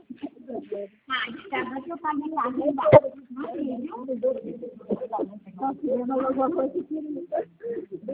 Ah, estava que eu paguei lá, né? Não, filho. Então, se eu não vou